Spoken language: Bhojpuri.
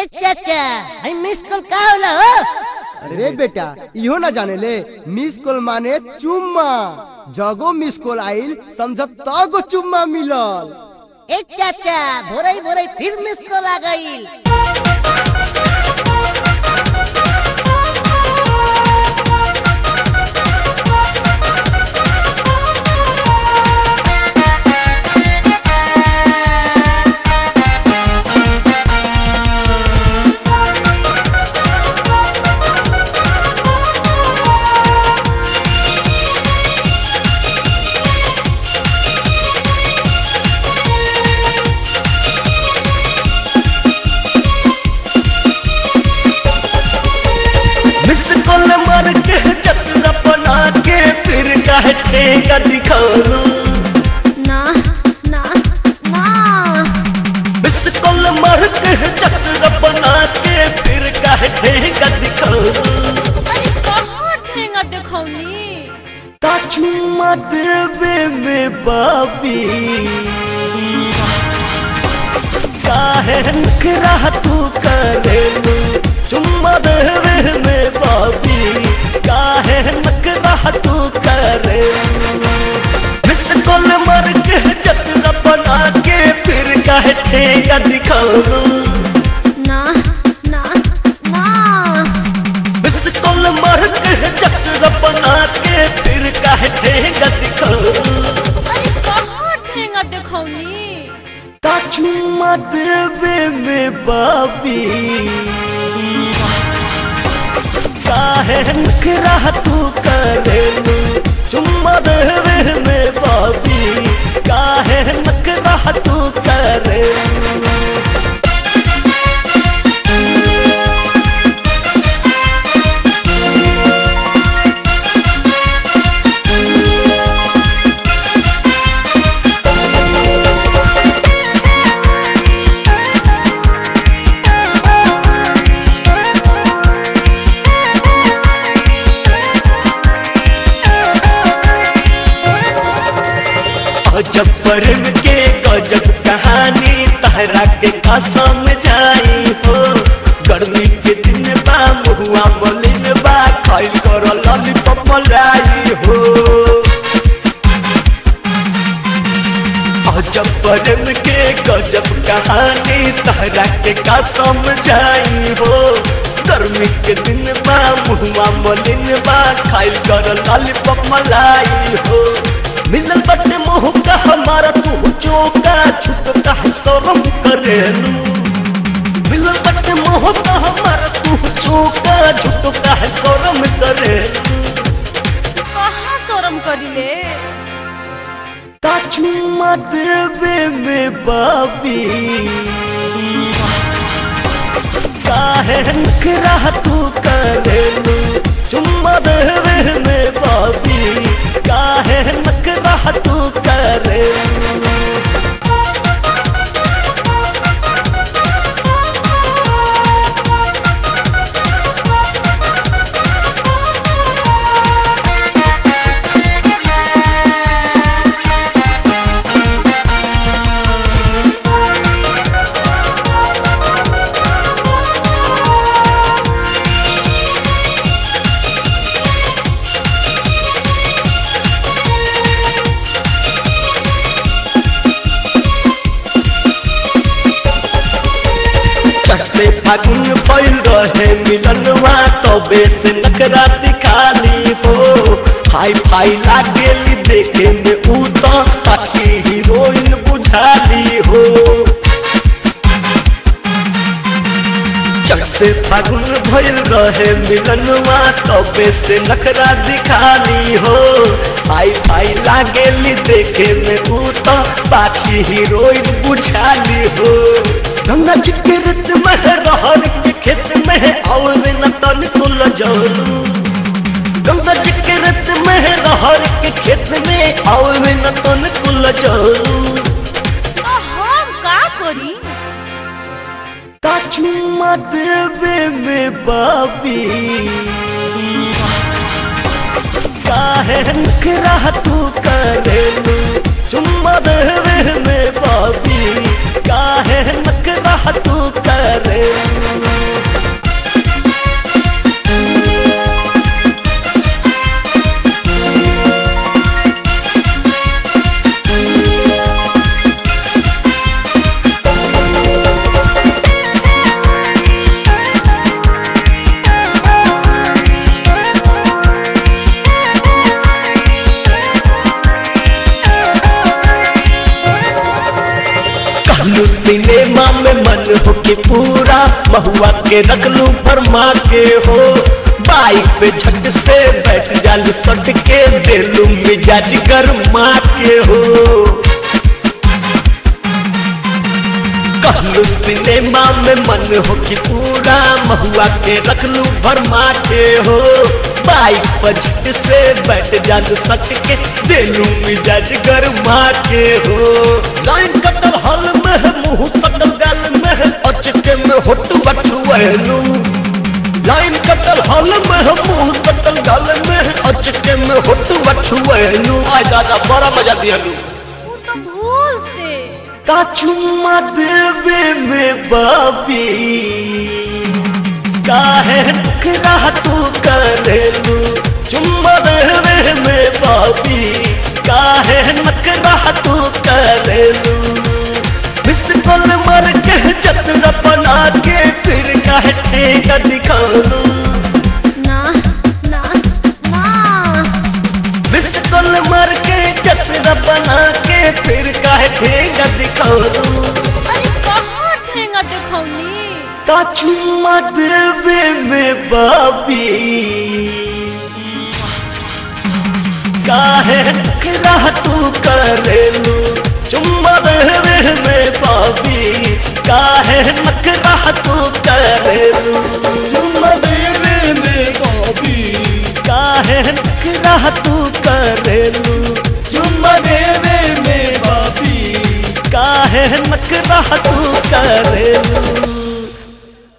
ए चाचा भाई मिस कॉल का होला हो? अरे बेटा इहो ना जाने ले, मिस कॉल माने चुम्मा। जगो मिस कॉल आइल समझ तगो चुम्मा मिलल। ए चाचा भोरई भोरई फिर मिस कॉल आ गइल। ठेका दिखालू ना ना ना मिस कॉल मार के चक्र बना के फिर काहे ठेका दिखालू। अरे कहाँ ठेंगा दिखौनी? ता चुम्मा देवे में बाबी काहे नखरा तू करेलू। चुम्मा देवे में बाबी काहे नखरा तू करेलू। मिस कॉल मार के चक्र बना के फिर काहे ठेका दिखालू। ना ना ना मिस कॉल मार के चक्र बना के फिर काहे ठेका दिखालू। अरे कहाँ ठेंगा दिखौनी? ता चुम्मा देवे में बाबी काहे नखरा तू करेलू। चुम्मा देवे में बाबी काहे नखरा तू करेलू। गजब प्रेम के गजब कहानी तहरा के कसम जाई हो। गर्मी के दिन बा मुहुआ मलिन बा खाइल कर लॉलीपॉप मलाई हो। गजब प्रेम के गजब कहानी तहरा के कसम जाई हो। गर्मी के दिन बा मुहुआ मलिन बा खाइल कर लॉलीपॉप मलाई हो। मिलल बटे मोह का हमारा तू चौका छुप का शर्म करेलू। मिलल बटे मोह का हमारा तू चौका छुप का शर्म करेलू। कहाँ शर्म करिले? ता चुम्मा देवे में बाबी काहे नखरा तू करेलू। चुम्मा देवे में बाबी काहे नखरा तू करेलू। चढ़ते फागुन फैल रहे मिलनवा तबे से नखरा दिखाली हो। हाई फाई लागेली देखे में ऊ तो ताकि हीरोइन बुझाली हो। चढ़ते फागुन फैल रहे मिलनवा तबे से नखरा दिखाली हो। हाई फाई लागेली देखे में ऊ तो बाकी हीरोइन बुझाली हो। गंगा जी के रेत में रहर के खेत में और न तन को लजालू। गंगा जी के रेत में रहर के खेत में और न तन को लजालू। हम का करी? ता चुम्मा देवे में बाबी काहे नखरा तू करेलू। चुम्मा देवे में बाबी काहे नखरा तू करेलू। हो के पूरा महुआ के रख लूं भरमा के हो बाइक पे झट से बैठ जालू सट के देलू मिजाज गरमा के हो कहलू सिनेमा में मन हो कि पूरा महुआ के रख लूं भरमा के हो बाइक पर झट से बैठ जालू सट के देलू मिजाज गरमा के हो लाइन कटल हल में है मुंह कटल गाल में है अचके में होटू बछुएलू लाइन कटल हल में है मुंह कटल गाल में है अचके में होटू बछुएलू आय दादा बड़ा मजा दियालू वो तो भूल से का चुम्मा देवे में बाबी काहे नखरा तू करेलू चुम्मा देवे में बाबी काहे नखरा तू करेलू बिस्कुल मर के चतरा बना के फिर काहे ठेका दिखालू ना ना ना बिस्कुल मर के चतरा बना के फिर काहे ठेका दिखालू अरे कहाँ ठेंगा दिखौनी का चुम्मा देवे में बाबी काहे नखरा तू करेलू चुम्मा देवे में बाबी काहे नखरा तू करेलू चुम्मा देवे में बाबी काहे नखरा तू करेलू चुम्मा देवे में बाबी काहे नखरा तू करेलू